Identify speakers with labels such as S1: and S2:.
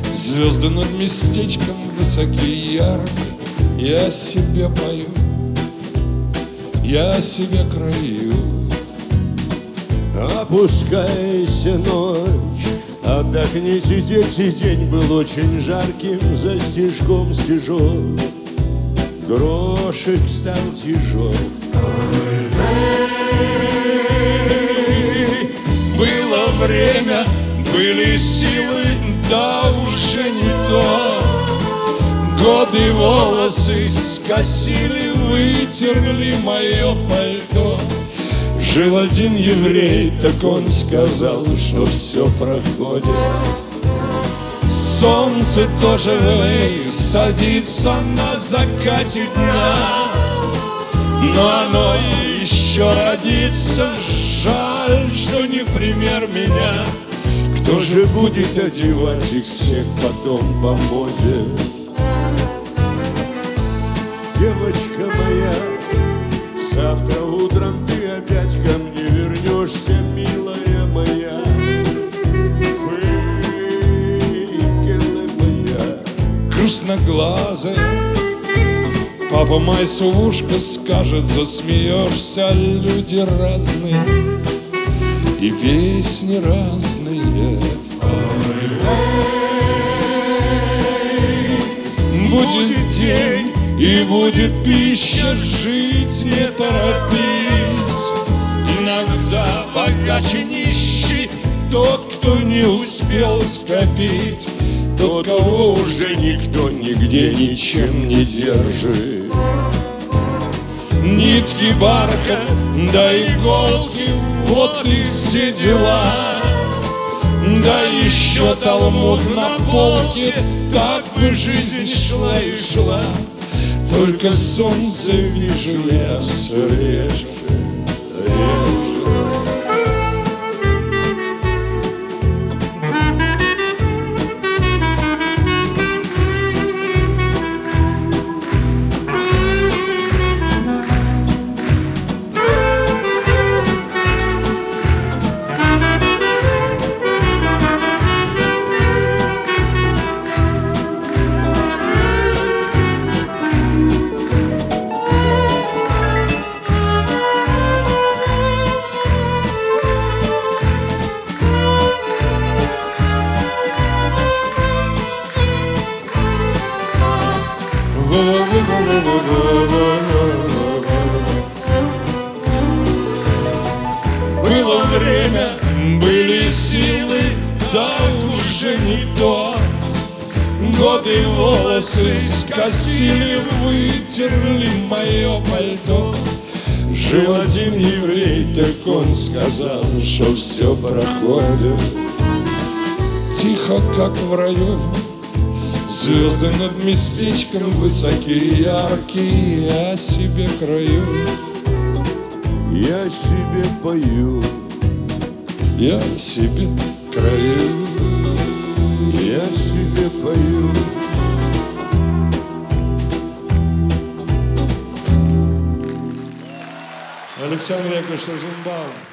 S1: Звезды над местечком высокие и яркие. Я себе пою, я себе краю.
S2: Опускайся ночь, отдохните, дети, день был очень жарким. За стежком стежок, грошек стал тяжел.
S1: Было время, были силы, да уже не то. Годы волосы скосили, вытерли мое пальто. Жил один еврей, так он сказал, что все проходит. Солнце тоже садится на закате дня, но оно еще родится. Жаль, что не в пример меня. Кто же будет одевать их всех потом по моде?
S2: Девочка моя, завтра утром ты опять ко мне вернешься, милая моя. Фейгеле моя.
S1: Грустноглазая папа Майсу в ушко скажет, засмеешься. Люди разные и песни разные. Будет день и будет пища, жить не торопись. Иногда богаче нищий тот, кто не успел скопить, тот, кого уже никто нигде ничем не держит. Нитки, бархат, да иголки, вот и все дела. Да еще талмуд на полке, так бы жизнь шла и шла. Только солнце вижу я все реже, реже. Было время, были силы, да уже не то. Годы волосы скосили, вытерли мое пальто. Жил один еврей, так он сказал, что все проходит. Тихо, как в раю, звезды над местечком высокие, яркие. Я себе краю,
S2: Я себе пою,
S1: я себе краю,
S2: я себе пою.
S1: Александр Яковлевич Розенбаум.